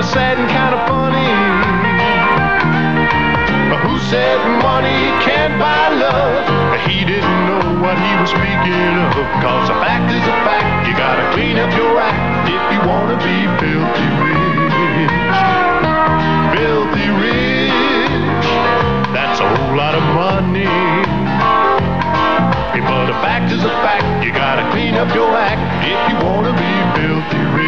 sad and kind of funny. Who said money can't buy love? He didn't know what he was speaking of. Cause a fact is a fact, you gotta clean up your act if you wanna be filthy rich. Filthy rich, that's a whole lot of money. But a fact is a fact, you gotta clean up your act if you wanna be filthy rich.